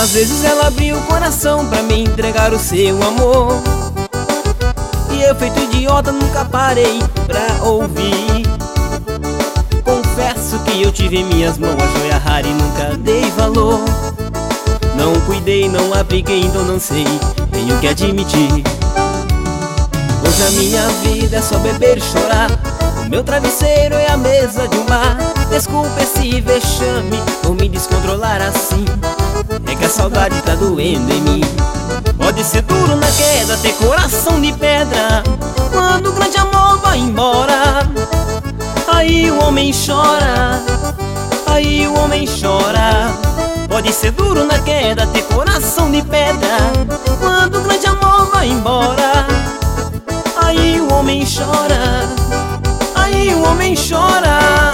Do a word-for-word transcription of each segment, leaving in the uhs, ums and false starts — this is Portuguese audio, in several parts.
Quantas vezes ela abriu o coração pra me entregar o seu amor, e eu, feito idiota, nunca parei pra ouvir. Confesso que eu tive em minhas mãos a joia rara e nunca dei valor. Não cuidei, não apliquei, então não sei, tenho que admitir. Hoje a minha vida é só beber e chorar. O meu travesseiro é a mesa de um bar. Desculpa esse vexame por me descontrolar assim, é que a saudade tá doendo em mim. Pode ser duro na queda, ter coração de pedra. Quando o grande amor vai embora, aí o homem chora, aí o homem chora. Pode ser duro na queda, ter coração de pedra. Quando o grande amor vai embora, aí o homem chora, aí o homem chora.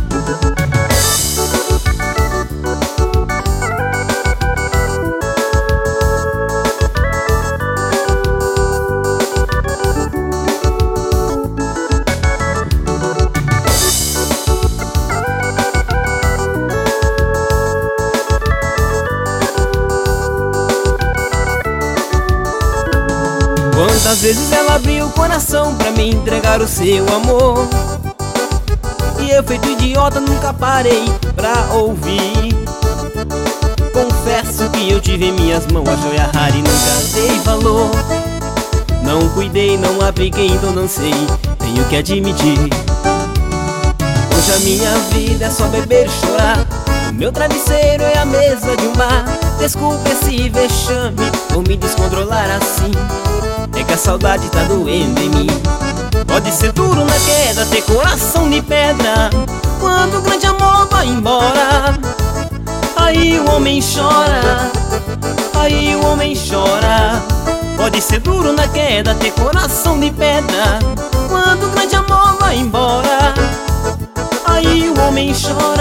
Quantas vezes ela abriu o coração pra me entregar o seu amor, e eu, feito idiota, nunca parei pra ouvir. Confesso que eu tive em minhas mãos a joia rara e nunca dei valor. Não cuidei, não apliquei, então não sei, tenho que admitir. Hoje a minha vida é só beber e chorar. O meu travesseiro é a mesa de um bar. Desculpa esse vexame por me descontrolar assim, é que a saudade tá doendo em mim. Pode ser duro na queda, ter coração de pedra. Quando o grande amor vai embora, aí o homem chora, aí o homem chora. Pode ser duro na queda, ter coração de pedra. Quando o grande amor vai embora, aí o homem chora.